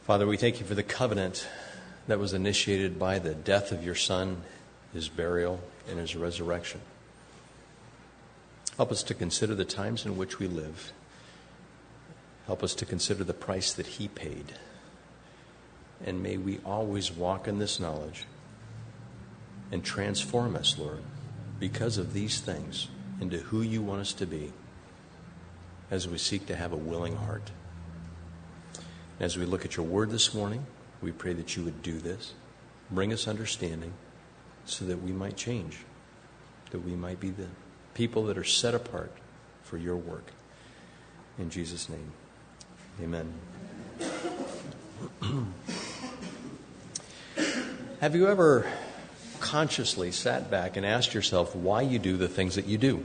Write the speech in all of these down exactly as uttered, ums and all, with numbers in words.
Father, we thank you for the covenant that was initiated by the death of your Son, his burial, and his resurrection. Help us to consider the times in which we live. Help us to consider the price that he paid. And may we always walk in this knowledge and transform us, Lord, because of these things, into who you want us to be as we seek to have a willing heart. As we look at your word this morning, we pray that you would do this. Bring us understanding so that we might change, that we might be the people that are set apart for your work. In Jesus' name, amen. Have you ever consciously sat back and asked yourself why you do the things that you do?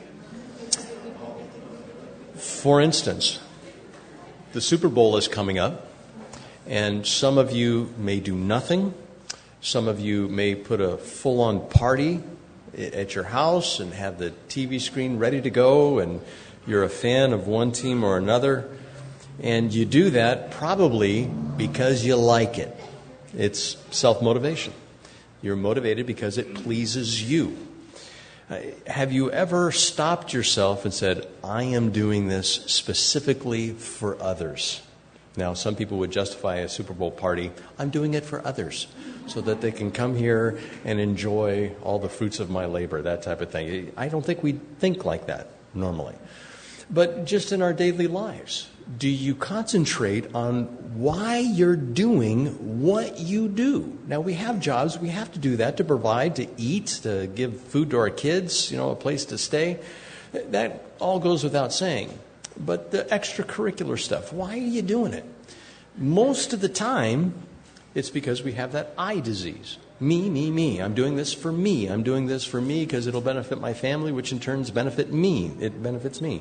For instance, the Super Bowl is coming up, and some of you may do nothing. Some of you may put a full-on party at your house and have the T V screen ready to go, and you're a fan of one team or another. And you do that probably because you like it. It's self-motivation. You're motivated because it pleases you. Uh, have you ever stopped yourself and said, I am doing this specifically for others? Now, some people would justify a Super Bowl party, I'm doing it for others, so that they can come here and enjoy all the fruits of my labor, that type of thing. I don't think we think like that normally. But just in our daily lives, do you concentrate on why you're doing what you do? Now, we have jobs. We have to do that to provide, to eat, to give food to our kids, you know, a place to stay. That all goes without saying. But the extracurricular stuff, why are you doing it? Most of the time, it's because we have that I disease. Me, me, me. I'm doing this for me. I'm doing this for me because it'll benefit my family, which in turn benefit me. It benefits me.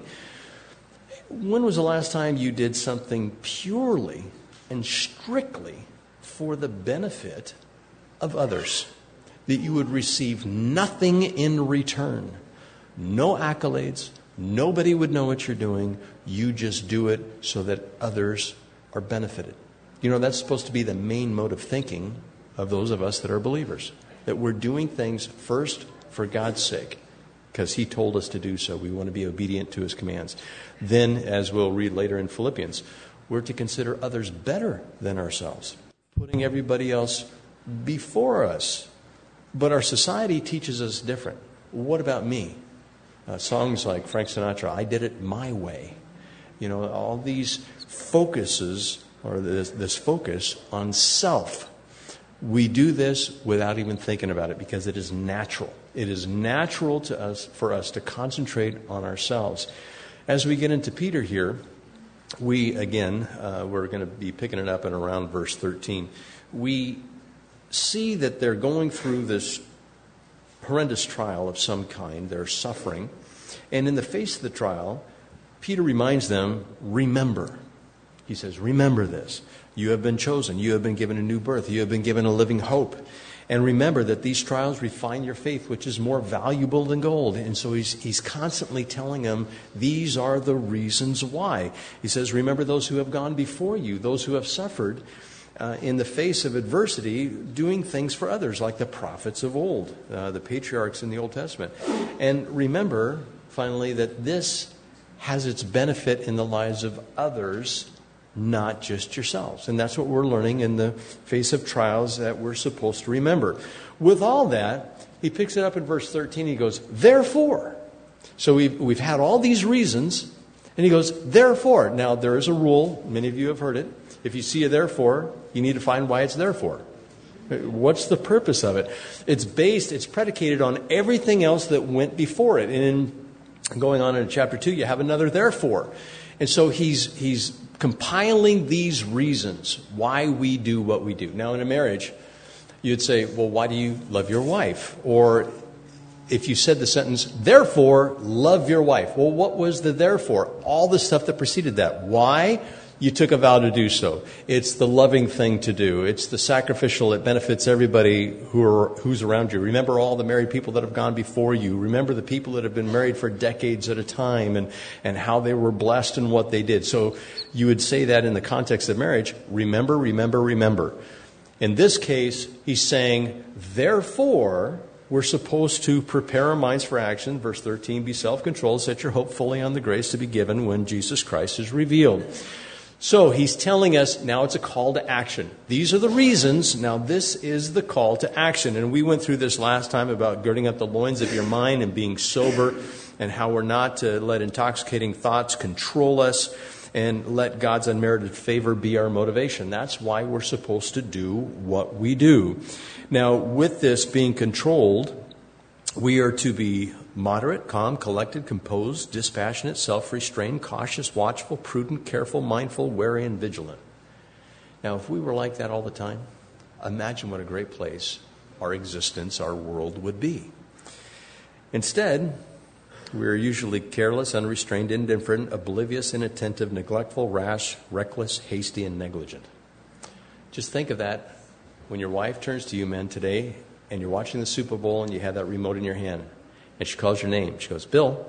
When was the last time you did something purely and strictly for the benefit of others, that you would receive nothing in return? No accolades. Nobody would know what you're doing. You just do it so that others are benefited. You know, that's supposed to be the main mode of thinking of those of us that are believers, that we're doing things first for God's sake, because he told us to do so. We want to be obedient to his commands. Then, as we'll read later in Philippians, we're to consider others better than ourselves, putting everybody else before us. But our society teaches us different. What about me? Uh, songs like Frank Sinatra, I Did It My Way. You know, all these focuses, or this, this focus on self. We do this without even thinking about it because it is natural. It is natural to us for us to concentrate on ourselves. As we get into Peter here, we, again, uh, we're going to be picking it up in around verse thirteen. We see that they're going through this horrendous trial of some kind. They're suffering. And in the face of the trial, Peter reminds them, remember. He says, remember this. You have been chosen. You have been given a new birth. You have been given a living hope. And remember that these trials refine your faith, which is more valuable than gold. And so he's, he's constantly telling them, these are the reasons why. He says, remember those who have gone before you, those who have suffered uh, in the face of adversity, doing things for others, like the prophets of old, uh, the patriarchs in the Old Testament. And remember, finally, that this has its benefit in the lives of others, not just yourselves. And that's what we're learning in the face of trials, that we're supposed to remember. With all that, he picks it up in verse thirteen. He goes, therefore. So we've, we've had all these reasons. And he goes, therefore. Now, there is a rule. Many of you have heard it. If you see a therefore, you need to find why it's therefore. What's the purpose of it? It's based, it's predicated on everything else that went before it. And in going on in chapter two, you have another therefore. And so he's he's compiling these reasons why we do what we do. Now, in a marriage, you'd say, well, why do you love your wife? Or if you said the sentence, therefore, love your wife. Well, what was the therefore? All the stuff that preceded that. Why? You took a vow to do so. It's the loving thing to do. It's the sacrificial that benefits everybody who are, who's around you. Remember all the married people that have gone before you. Remember the people that have been married for decades at a time and, and how they were blessed in what they did. So you would say that in the context of marriage. Remember, remember, remember. In this case, he's saying, therefore, we're supposed to prepare our minds for action. Verse thirteen, be self-controlled, set your hope fully on the grace to be given when Jesus Christ is revealed. So he's telling us now it's a call to action. These are the reasons. Now this is the call to action. And we went through this last time about girding up the loins of your mind and being sober and how we're not to let intoxicating thoughts control us and let God's unmerited favor be our motivation. That's why we're supposed to do what we do. Now, with this being controlled, we are to be moderate, calm, collected, composed, dispassionate, self-restrained, cautious, watchful, prudent, careful, mindful, wary, and vigilant. Now, if we were like that all the time, imagine what a great place our existence, our world would be. Instead, we are usually careless, unrestrained, indifferent, oblivious, inattentive, neglectful, rash, reckless, hasty, and negligent. Just think of that when your wife turns to you, men, today, and you're watching the Super Bowl and you have that remote in your hand, and she calls your name. She goes, Bill,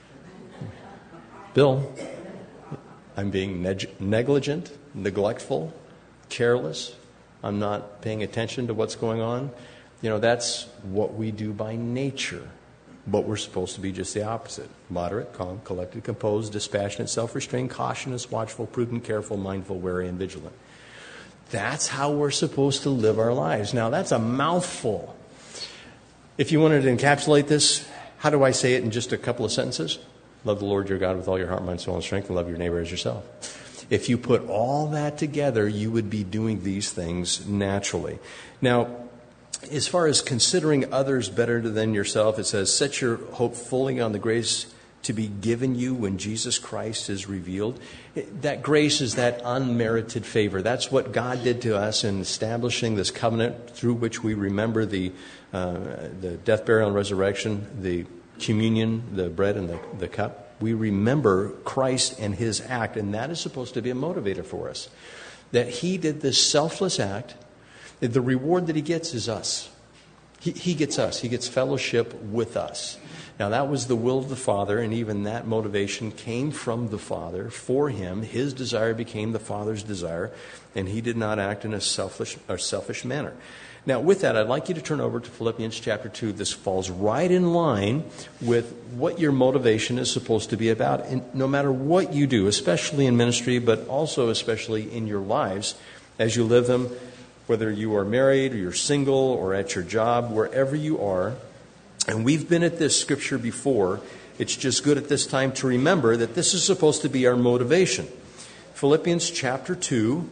Bill, I'm being neg- negligent, neglectful, careless. I'm not paying attention to what's going on. You know, that's what we do by nature. But we're supposed to be just the opposite. Moderate, calm, collected, composed, dispassionate, self-restrained, cautious, watchful, prudent, careful, mindful, wary, and vigilant. That's how we're supposed to live our lives. Now, that's a mouthful. If you wanted to encapsulate this, how do I say it in just a couple of sentences? Love the Lord your God with all your heart, mind, soul, and strength, and love your neighbor as yourself. If you put all that together, you would be doing these things naturally. Now, as far as considering others better than yourself, it says, set your hope fully on the grace to be given you when Jesus Christ is revealed. That grace is that unmerited favor. That's what God did to us in establishing this covenant through which we remember the uh, the death, burial, and resurrection, the communion, the bread and the, the cup. We remember Christ and his act, and that is supposed to be a motivator for us. That he did this selfless act. The reward that he gets is us. He, he gets us. He gets fellowship with us. Now, that was the will of the Father, and even that motivation came from the Father for him. His desire became the Father's desire, and he did not act in a selfish or selfish manner. Now, with that, I'd like you to turn over to Philippians chapter two. This falls right in line with what your motivation is supposed to be about, and no matter what you do, especially in ministry, but also especially in your lives as you live them. Whether you are married or you're single or at your job, wherever you are. And we've been at this scripture before. It's just good at this time to remember that this is supposed to be our motivation. Philippians chapter two.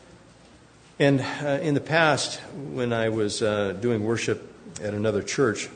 And uh, in the past, when I was uh, doing worship at another church,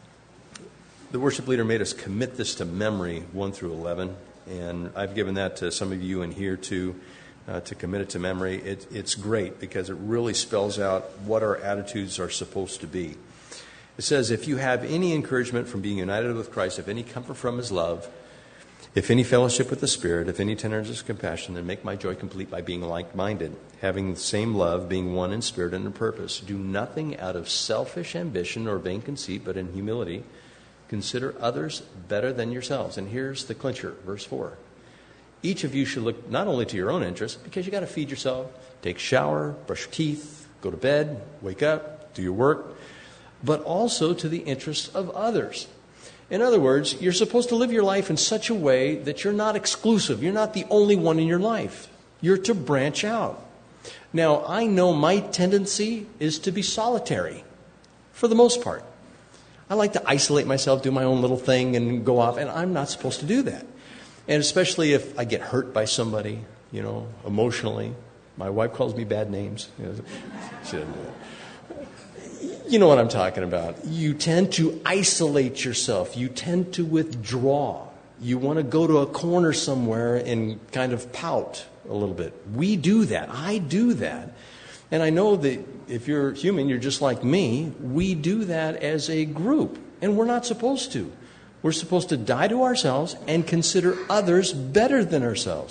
the worship leader made us commit this to memory, one through eleven. And I've given that to some of you in here too. Uh, to commit it to memory. It, it's great because it really spells out what our attitudes are supposed to be. It says, if you have any encouragement from being united with Christ, if any comfort from his love, if any fellowship with the Spirit, if any tenderness of compassion, then make my joy complete by being like-minded, having the same love, being one in spirit and in purpose. Do nothing out of selfish ambition or vain conceit, but in humility consider others better than yourselves. And here's the clincher, verse four. Each of you should look not only to your own interests, because you got to feed yourself, take a shower, brush your teeth, go to bed, wake up, do your work, but also to the interests of others. In other words, you're supposed to live your life in such a way that you're not exclusive. You're not the only one in your life. You're to branch out. Now, I know my tendency is to be solitary, for the most part. I like to isolate myself, do my own little thing, and go off, and I'm not supposed to do that. And especially if I get hurt by somebody, you know, emotionally. My wife calls me bad names. You know, she doesn't do that. You know what I'm talking about. You tend to isolate yourself. You tend to withdraw. You want to go to a corner somewhere and kind of pout a little bit. We do that. I do that. And I know that if you're human, you're just like me. We do that as a group. And we're not supposed to. We're supposed to die to ourselves and consider others better than ourselves.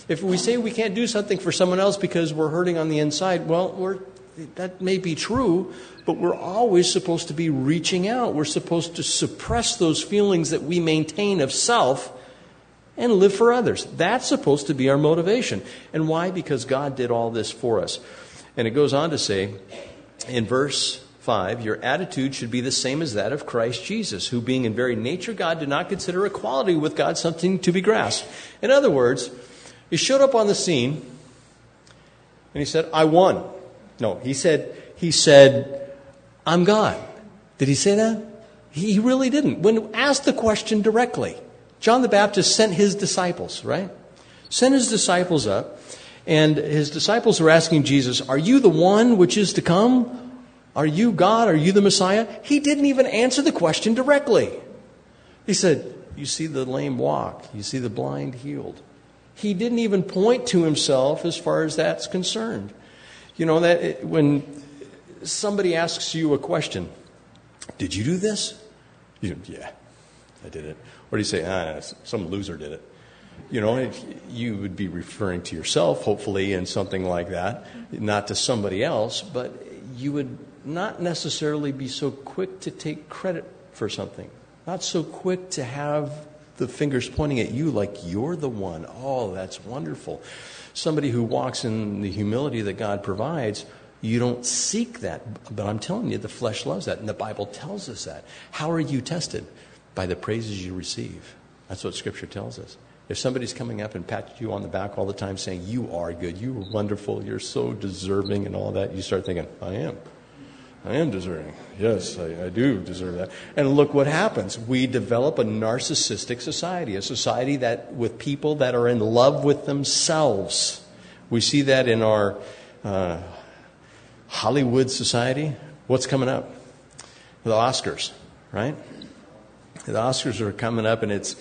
If we say we can't do something for someone else because we're hurting on the inside, well, we're, that may be true, but we're always supposed to be reaching out. We're supposed to suppress those feelings that we maintain of self and live for others. That's supposed to be our motivation. And why? Because God did all this for us. And it goes on to say in verse five, your attitude should be the same as that of Christ Jesus, who being in very nature God did not consider equality with God something to be grasped. In other words, he showed up on the scene and he said, I won. No, he said, he said, I'm God. Did he say that? He really didn't. When asked the question directly, John the Baptist sent his disciples, right? Sent his disciples up, and his disciples were asking Jesus, are you the one which is to come? Are you God? Are you the Messiah? He didn't even answer the question directly. He said, you see the lame walk. You see the blind healed. He didn't even point to himself as far as that's concerned. You know, that when somebody asks you a question, did you do this? You yeah, I did it. Or do you say, ah, some loser did it? You know, you would be referring to yourself, hopefully, in something like that, not to somebody else, but you would not necessarily be so quick to take credit for something. Not so quick to have the fingers pointing at you like you're the one. Oh, that's wonderful. Somebody who walks in the humility that God provides, you don't seek that. But I'm telling you, the flesh loves that. And the Bible tells us that. How are you tested? By the praises you receive. That's what Scripture tells us. If somebody's coming up and pats you on the back all the time saying, you are good, you are wonderful, you're so deserving and all that, you start thinking, I am. I am deserving. Yes, I, I do deserve that. And look what happens. We develop a narcissistic society, a society that with people that are in love with themselves. We see that in our uh, Hollywood society. What's coming up? The Oscars, right? The Oscars are coming up, and it's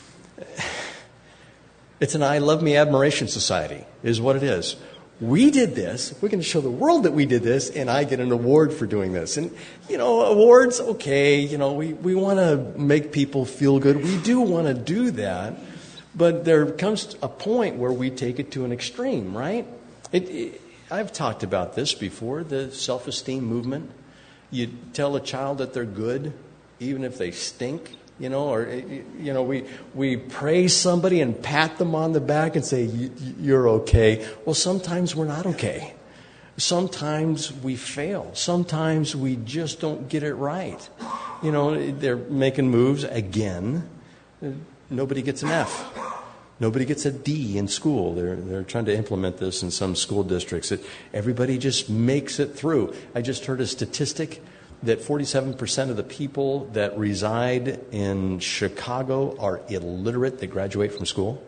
it's an I love me admiration society, is what it is. We did this. We're going to show the world that we did this, and I get an award for doing this. And, you know, awards, okay, you know, we, we want to make people feel good. We do want to do that. But there comes a point where we take it to an extreme, right? It, it, I've talked about this before, the self-esteem movement. You tell a child that they're good, even if they stink. You know, or, you know, we we praise somebody and pat them on the back and say, you're okay. Well, sometimes we're not okay. Sometimes we fail. Sometimes we just don't get it right. You know, they're making moves again. Nobody gets an F. Nobody gets a D in school. They're they're trying to implement this in some school districts. It, everybody just makes it through. I just heard a statistic that forty-seven percent of the people that reside in Chicago are illiterate. They graduate from school.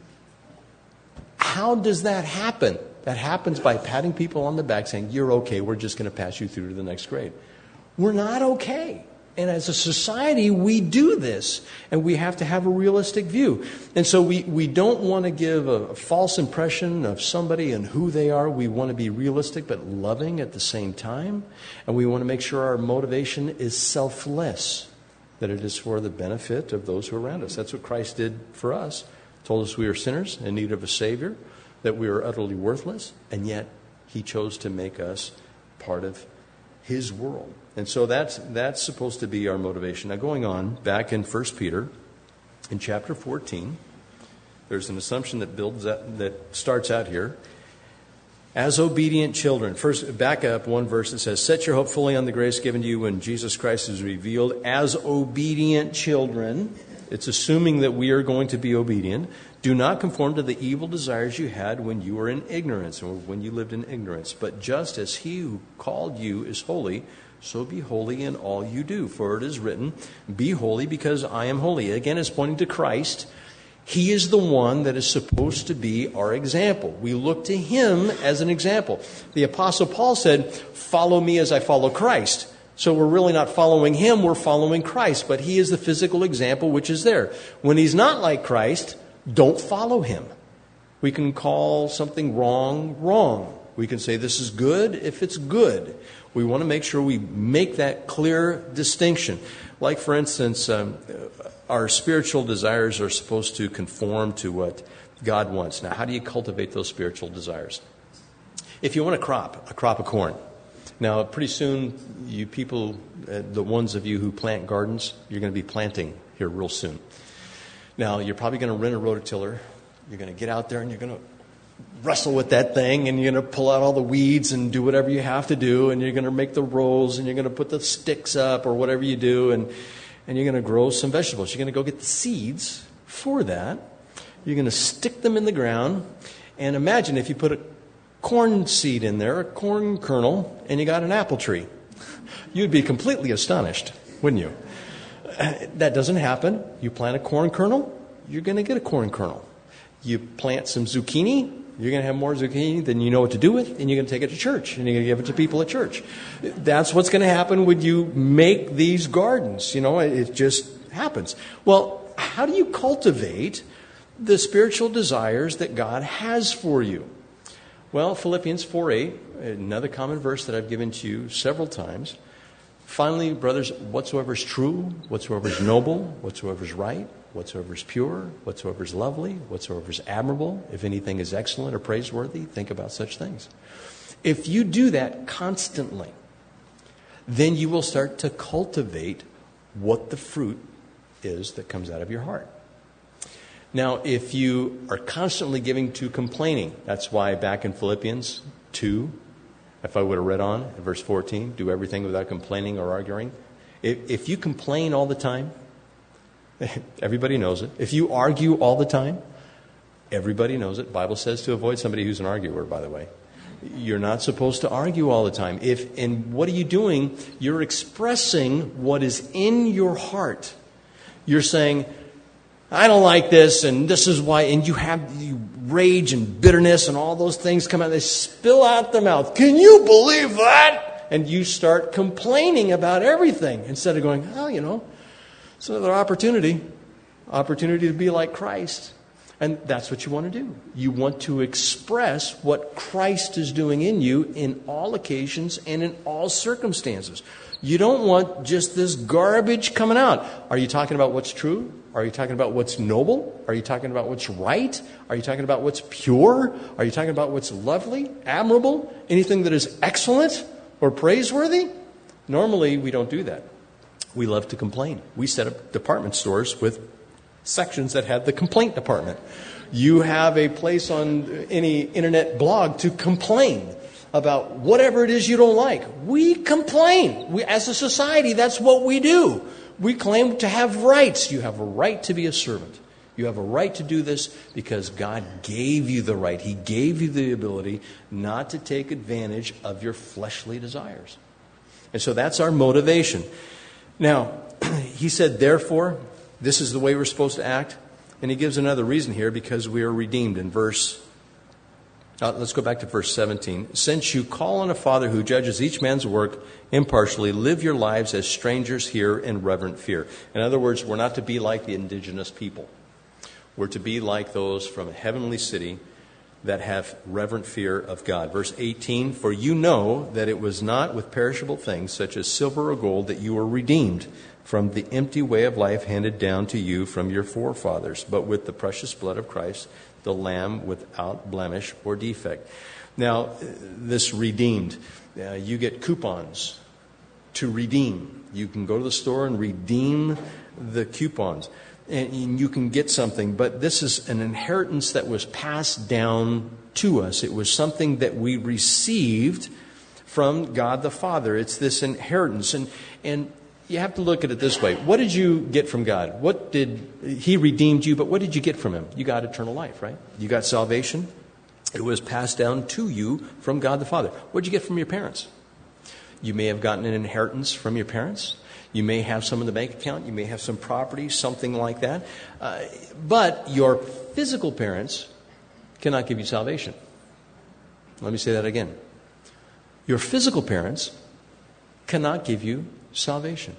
How does that happen? That happens by patting people on the back saying, you're okay, we're just going to pass you through to the next grade. We're not okay. And as a society, we do this, and we have to have a realistic view. And so we, we don't want to give a, a false impression of somebody and who they are. We want to be realistic but loving at the same time. And we want to make sure our motivation is selfless, that it is for the benefit of those who are around us. That's what Christ did for us. Told us we are sinners in need of a Savior, that we are utterly worthless, and yet He chose to make us part of His world. And so that's that's supposed to be our motivation. Now, going on, back in First Peter, in chapter fourteen, there's an assumption that builds that, that starts out here. As obedient children. First, back up one verse that says, set your hope fully on the grace given to you when Jesus Christ is revealed. As obedient children, it's assuming that we are going to be obedient. Do not conform to the evil desires you had when you were in ignorance, or when you lived in ignorance. But just as He who called you is holy, so be holy in all you do. For it is written, be holy because I am holy. Again, it's pointing to Christ. He is the one that is supposed to be our example. We look to Him as an example. The Apostle Paul said, follow me as I follow Christ. So we're really not following Him, we're following Christ. But He is the physical example which is there. When He's not like Christ, don't follow Him. We can call something wrong, wrong. We can say this is good if it's good. We want to make sure we make that clear distinction. Like, for instance, um, our spiritual desires are supposed to conform to what God wants. Now, how do you cultivate those spiritual desires? If you want a crop, a crop of corn. Now, pretty soon, you people, uh, the ones of you who plant gardens, you're going to be planting here real soon. Now, you're probably going to rent a rototiller. You're going to get out there and you're going to wrestle with that thing, and you're going to pull out all the weeds and do whatever you have to do, and you're going to make the rows, and you're going to put the sticks up or whatever you do, and, and you're going to grow some vegetables. You're going to go get the seeds for that. You're going to stick them in the ground, and imagine if you put a corn seed in there, a corn kernel, and you got an apple tree. You'd be completely astonished, wouldn't you? That doesn't happen. You plant a corn kernel, you're going to get a corn kernel. You plant some zucchini, you're going to have more zucchini than you know what to do with, and you're going to take it to church, and you're going to give it to people at church. That's what's going to happen when you make these gardens. You know, it just happens. Well, how do you cultivate the spiritual desires that God has for you? Well, Philippians four eight, another common verse that I've given to you several times. Finally, brothers, whatsoever is true, whatsoever is noble, whatsoever is right, whatsoever is pure, whatsoever is lovely, whatsoever is admirable, if anything is excellent or praiseworthy, think about such things. If you do that constantly, then you will start to cultivate what the fruit is that comes out of your heart. Now, if you are constantly giving to complaining, that's why back in Philippians two, if I would have read on, in verse fourteen, do everything without complaining or arguing. If, if you complain all the time, everybody knows it. If you argue all the time, everybody knows it. The Bible says to avoid somebody who's an arguer, by the way. You're not supposed to argue all the time. If and what are you doing? You're expressing what is in your heart. You're saying, I don't like this, and this is why, and you have you rage and bitterness and all those things come out. They spill out the mouth. Can you believe that? And you start complaining about everything instead of going, oh, you know, it's another opportunity, opportunity to be like Christ. And that's what you want to do. You want to express what Christ is doing in you in all occasions and in all circumstances. You don't want just this garbage coming out. Are you talking about what's true? Are you talking about what's noble? Are you talking about what's right? Are you talking about what's pure? Are you talking about what's lovely, admirable? Anything that is excellent or praiseworthy? Normally, we don't do that. We love to complain. We set up department stores with sections that have the complaint department. You have a place on any internet blog to complain about whatever it is you don't like. We complain. We, as a society, that's what we do. We claim to have rights. You have a right to be a servant. You have a right to do this because God gave you the right. He gave you the ability not to take advantage of your fleshly desires. And so that's our motivation. Now, he said, therefore, this is the way we're supposed to act. And he gives another reason here, because we are redeemed in verse Uh, let's go back to verse seventeen. Since you call on a Father who judges each man's work impartially, live your lives as strangers here in reverent fear. In other words, we're not to be like the indigenous people. We're to be like those from a heavenly city that have reverent fear of God. Verse eighteen, for you know that it was not with perishable things such as silver or gold that you were redeemed from the empty way of life handed down to you from your forefathers, but with the precious blood of Christ, the Lamb without blemish or defect. Now, this redeemed, uh, you get coupons to redeem. You can go to the store and redeem the coupons, and you can get something. But this is an inheritance that was passed down to us. It was something that we received from God the Father. It's this inheritance. And, and you have to look at it this way. What did you get from God? What did He redeemed you, but what did you get from Him? You got eternal life, right? You got salvation. It was passed down to you from God the Father. What did you get from your parents? You may have gotten an inheritance from your parents. You may have some in the bank account. You may have some property, something like that. Uh, but your physical parents cannot give you salvation. Let me say that again. Your physical parents cannot give you salvation.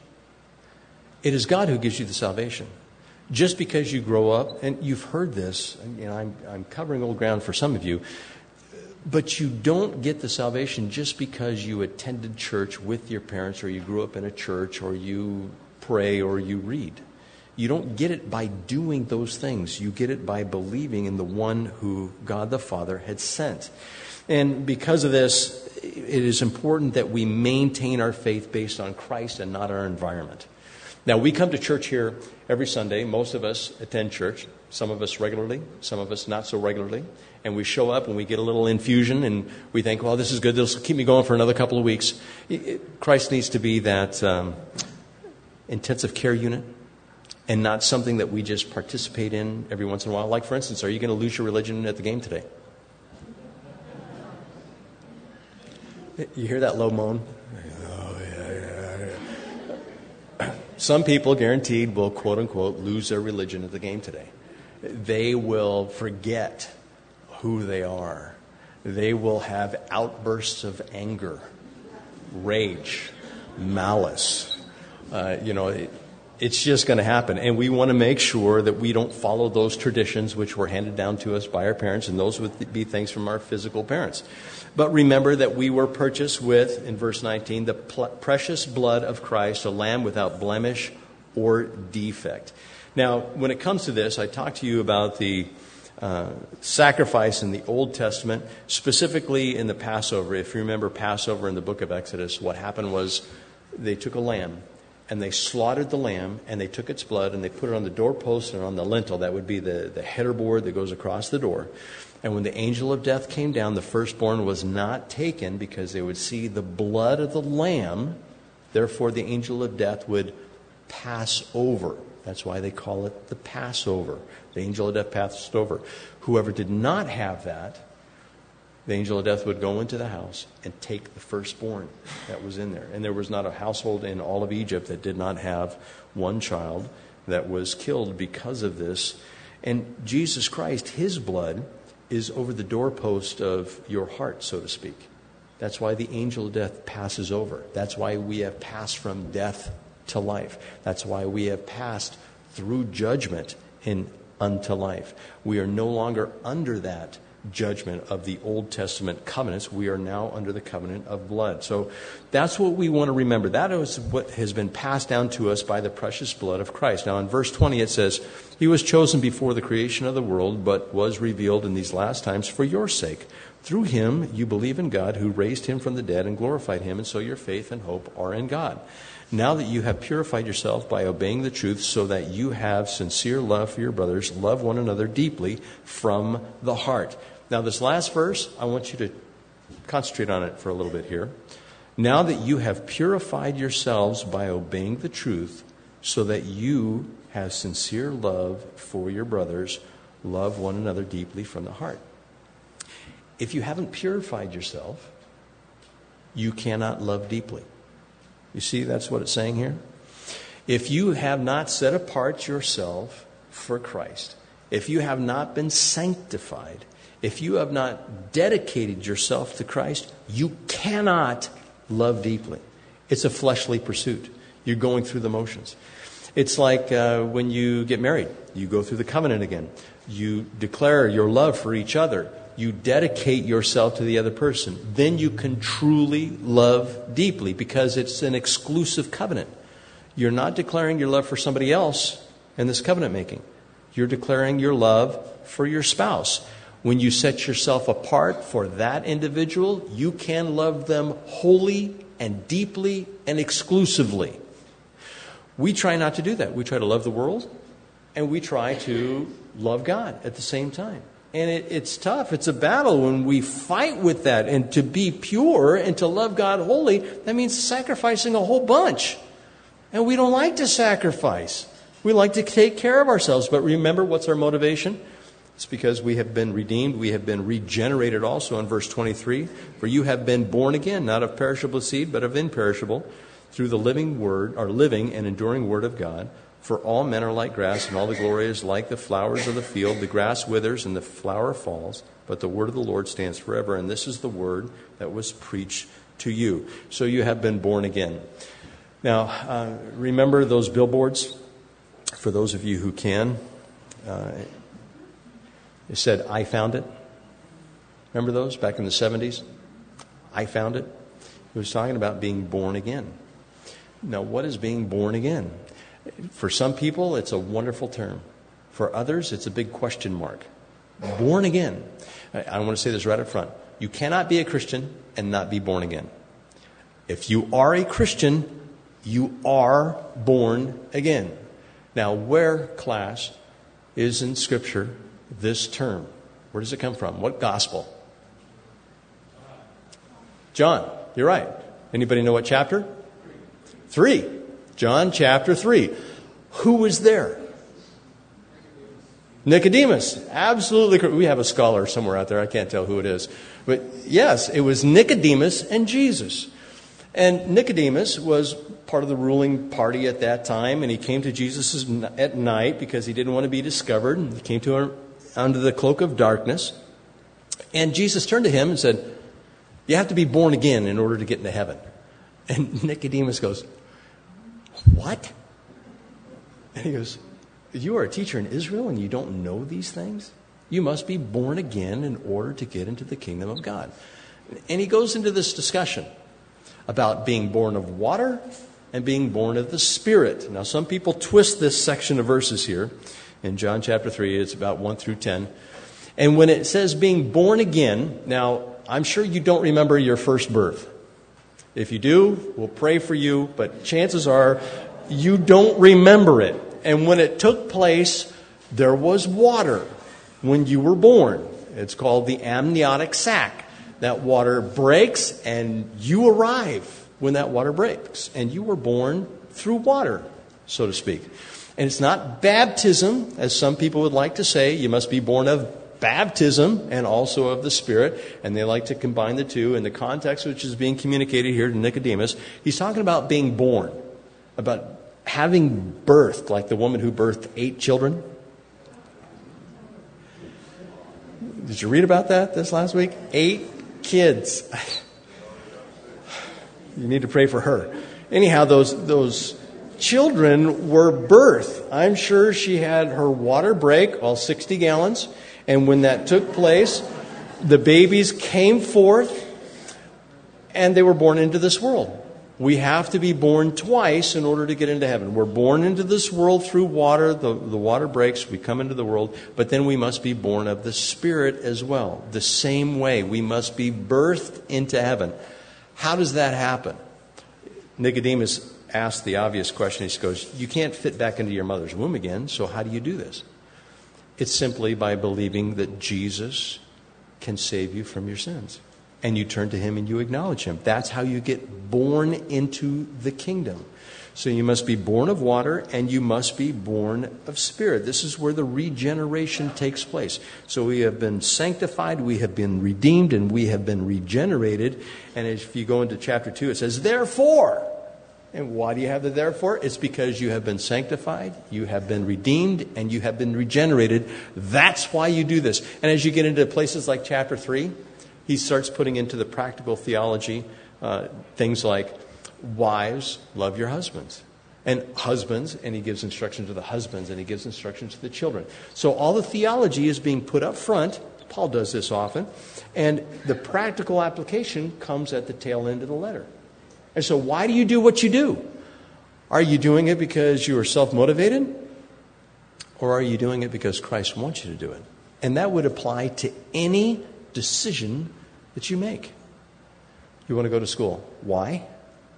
It is God who gives you the salvation. Just because you grow up, and you've heard this, and you know, I'm, I'm covering old ground for some of you, but you don't get the salvation just because you attended church with your parents, or you grew up in a church, or you pray, or you read. You don't get it by doing those things. You get it by believing in the one who God the Father had sent. And because of this, it is important that we maintain our faith based on Christ and not our environment. Now, we come to church here every Sunday. Most of us attend church. Some of us regularly, some of us not so regularly. And we show up and we get a little infusion and we think, well, this is good. This will keep me going for another couple of weeks. It, it, Christ needs to be that um, intensive care unit and not something that we just participate in every once in a while. Like, for instance, are you going to lose your religion at the game today? You hear that low moan? Oh, yeah, yeah, yeah. Some people, guaranteed, will, quote unquote, lose their religion at the game today. They will forget who they are. They will have outbursts of anger, rage, malice. Uh, you know, it, it's just going to happen. And we want to make sure that we don't follow those traditions which were handed down to us by our parents, and those would be things from our physical parents. But remember that we were purchased with, in verse nineteen, the pl- precious blood of Christ, a lamb without blemish or defect. Now, when it comes to this, I talked to you about the uh, sacrifice in the Old Testament, specifically in the Passover. If you remember Passover in the book of Exodus, what happened was they took a lamb and they slaughtered the lamb and they took its blood and they put it on the doorpost and on the lintel. That would be the, the header board that goes across the door. And when the angel of death came down, the firstborn was not taken because they would see the blood of the lamb. Therefore, the angel of death would pass over. That's why they call it the Passover. The angel of death passed over. Whoever did not have that, the angel of death would go into the house and take the firstborn that was in there. And there was not a household in all of Egypt that did not have one child that was killed because of this. And Jesus Christ, his blood, is over the doorpost of your heart, so to speak. That's why the angel of death passes over. That's why we have passed from death to life. That's why we have passed through judgment in unto life. We are no longer under that judgment of the Old Testament covenants. We are now under the covenant of blood. So that's what we want to remember. That is what has been passed down to us by the precious blood of Christ. Now in verse twenty it says, He was chosen before the creation of the world, but was revealed in these last times for your sake. Through him you believe in God, who raised him from the dead and glorified him, and so your faith and hope are in God. Now that you have purified yourself by obeying the truth, so that you have sincere love for your brothers, love one another deeply from the heart. Now this last verse, I want you to concentrate on it for a little bit here. Now that you have purified yourselves by obeying the truth, so that you have sincere love for your brothers, love one another deeply from the heart. If you haven't purified yourself, you cannot love deeply. You see, that's what it's saying here. If you have not set apart yourself for Christ, if you have not been sanctified, if you have not dedicated yourself to Christ, you cannot love deeply. It's a fleshly pursuit. You're going through the motions. It's like uh, when you get married. You go through the covenant again. You declare your love for each other. You dedicate yourself to the other person. Then you can truly love deeply because it's an exclusive covenant. You're not declaring your love for somebody else in this covenant making. You're declaring your love for your spouse. When you set yourself apart for that individual, you can love them wholly and deeply and exclusively. We try not to do that. We try to love the world and we try to love God at the same time. And it, it's tough. It's a battle when we fight with that. And to be pure and to love God wholly, that means sacrificing a whole bunch. And we don't like to sacrifice. We like to take care of ourselves. But remember, what's our motivation? It's because we have been redeemed. We have been regenerated also in verse twenty-three. For you have been born again, not of perishable seed, but of imperishable, through the living word, or living and enduring word of God. For all men are like grass, and all the glory is like the flowers of the field. The grass withers and the flower falls, but the word of the Lord stands forever. And this is the word that was preached to you. So you have been born again. Now, uh, remember those billboards? For those of you who can, uh, it said, I found it. Remember those back in the seventies? I found it. It was talking about being born again. Now, what is being born again? For some people, it's a wonderful term. For others, it's a big question mark. Born again. I want to say this right up front. You cannot be a Christian and not be born again. If you are a Christian, you are born again. Now, where, class, is in Scripture this term? Where does it come from? What gospel? John. You're right. Anybody know what chapter? Three. John chapter three. Who was there? Nicodemus. Absolutely correct. We have a scholar somewhere out there. I can't tell who it is. But yes, it was Nicodemus and Jesus. And Nicodemus was part of the ruling party at that time, and he came to Jesus at night because he didn't want to be discovered. He came to him under the cloak of darkness. And Jesus turned to him and said, you have to be born again in order to get into heaven. And Nicodemus goes, what? And he goes, you are a teacher in Israel and you don't know these things? You must be born again in order to get into the kingdom of God. And he goes into this discussion about being born of water and being born of the Spirit. Now, some people twist this section of verses here in John chapter three. It's about one through ten. And when it says being born again, now, I'm sure you don't remember your first birth. If you do, we'll pray for you, but chances are you don't remember it. And when it took place, there was water when you were born. It's called the amniotic sac. That water breaks and you arrive when that water breaks. And you were born through water, so to speak. And it's not baptism, as some people would like to say. You must be born of baptism and also of the Spirit. And they like to combine the two. In the context which is being communicated here to Nicodemus, he's talking about being born, about having birthed, like the woman who birthed eight children. Did you read about that this last week? Eight kids. You need to pray for her. Anyhow, those those children were birthed. I'm sure she had her water break, all sixty gallons. And when that took place, the babies came forth and they were born into this world. We have to be born twice in order to get into heaven. We're born into this world through water. The, the water breaks. We come into the world. But then we must be born of the Spirit as well. The same way. We must be birthed into heaven. How does that happen? Nicodemus asked the obvious question. He goes, you can't fit back into your mother's womb again, so how do you do this? It's simply by believing that Jesus can save you from your sins. And you turn to Him and you acknowledge Him. That's how you get born into the kingdom. So you must be born of water and you must be born of Spirit. This is where the regeneration takes place. So we have been sanctified, we have been redeemed, and we have been regenerated. And if you go into chapter two, it says, therefore. And why do you have the therefore? It's because you have been sanctified, you have been redeemed, and you have been regenerated. That's why you do this. And as you get into places like chapter three, he starts putting into the practical theology uh, things like, wives, love your husbands. And husbands, and he gives instruction to the husbands, and he gives instruction to the children. So all the theology is being put up front. Paul does this often. And the practical application comes at the tail end of the letter. And so why do you do what you do? Are you doing it because you are self-motivated? Or are you doing it because Christ wants you to do it? And that would apply to any decision that you make. You want to go to school. Why?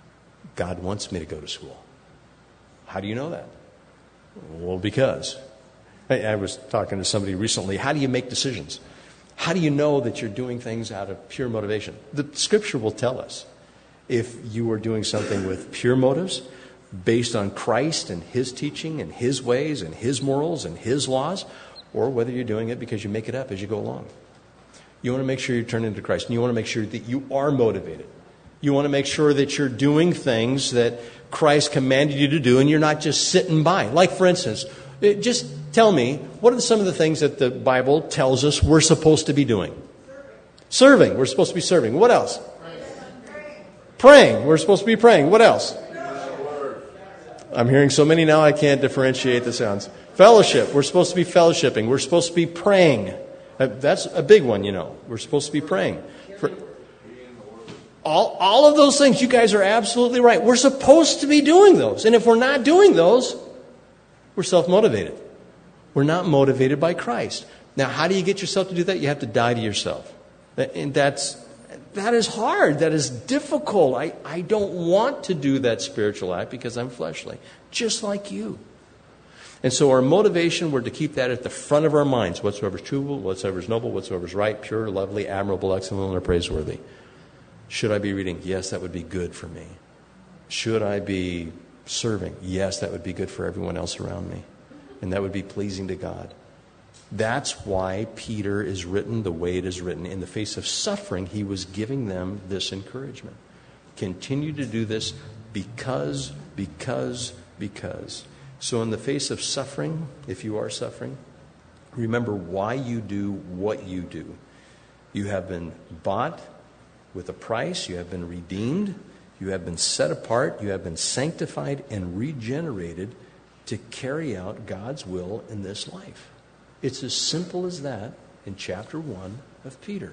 God wants me to go to school. How do you know that? Well, because. I, I was talking to somebody recently. How do you make decisions? How do you know that you're doing things out of pure motivation? The Scripture will tell us if you are doing something with pure motives, based on Christ and His teaching and His ways and His morals and His laws, or whether you're doing it because you make it up as you go along. You want to make sure you turn into Christ. And you want to make sure that you are motivated. You want to make sure that you're doing things that Christ commanded you to do and you're not just sitting by. Like, for instance, it, just tell me, what are some of the things that the Bible tells us we're supposed to be doing? Serving. Serving. We're supposed to be serving. What else? Praying. Praying. We're supposed to be praying. What else? I'm hearing so many now I can't differentiate the sounds. Fellowship. We're supposed to be fellowshipping. We're supposed to be praying. That's a big one, you know. We're supposed to be praying. For all, all of those things, you guys are absolutely right. We're supposed to be doing those. And if we're not doing those, We're self-motivated. We're not motivated by Christ. Now, how do you get yourself to do that? You have to die to yourself. And that's, that is hard. That is difficult. I, I don't want to do that spiritual act because I'm fleshly, just like you. And so our motivation, we're to keep that at the front of our minds. Whatsoever is true, whatsoever is noble, whatsoever is right, pure, lovely, admirable, excellent, or praiseworthy. Should I be reading? Yes, that would be good for me. Should I be serving? Yes, that would be good for everyone else around me. And that would be pleasing to God. That's why Peter is written the way it is written. In the face of suffering, he was giving them this encouragement. Continue to do this because, because, because. So in the face of suffering, if you are suffering, remember why you do what you do. You have been bought with a price. You have been redeemed. You have been set apart. You have been sanctified and regenerated to carry out God's will in this life. It's as simple as that in chapter one of Peter.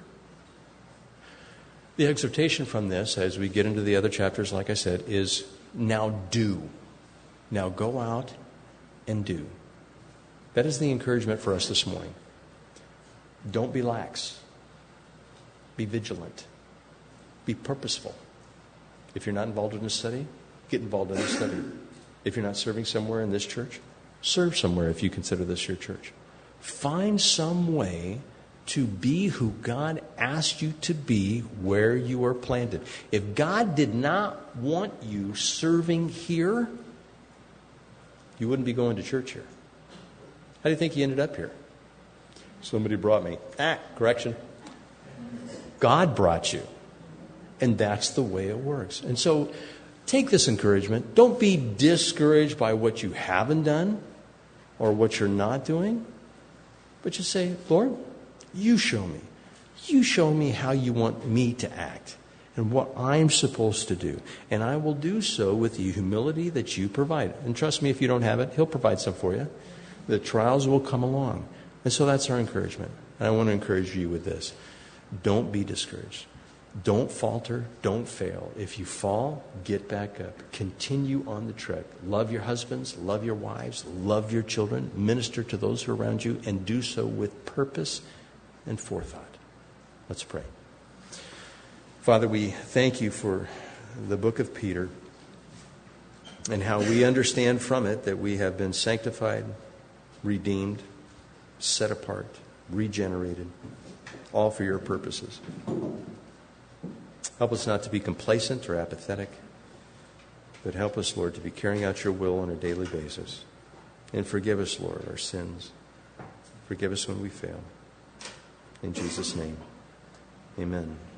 The exhortation from this, as we get into the other chapters, like I said, is now do. Now go out and do. That is the encouragement for us this morning. Don't be lax. Be vigilant. Be purposeful. If you're not involved in a study, get involved in a study. If you're not serving somewhere in this church, serve somewhere if you consider this your church. Find some way to be who God asked you to be where you are planted. If God did not want you serving here, you wouldn't be going to church here. How do you think you ended up here? Somebody brought me. Ah, correction. God brought you. And that's the way it works. And so take this encouragement. Don't be discouraged by what you haven't done or what you're not doing. But just say, Lord, you show me. You show me how you want me to act and what I'm supposed to do. And I will do so with the humility that you provide. And trust me, if you don't have it, He'll provide some for you. The trials will come along. And so that's our encouragement. And I want to encourage you with this. Don't be discouraged. Don't falter. Don't fail. If you fall, get back up. Continue on the trek. Love your husbands. Love your wives. Love your children. Minister to those who are around you. And do so with purpose and forethought. Let's pray. Father, we thank you for the book of Peter and how we understand from it that we have been sanctified, redeemed, set apart, regenerated, all for your purposes. Help us not to be complacent or apathetic, but help us, Lord, to be carrying out your will on a daily basis. And forgive us, Lord, our sins. Forgive us when we fail. In Jesus' name, amen.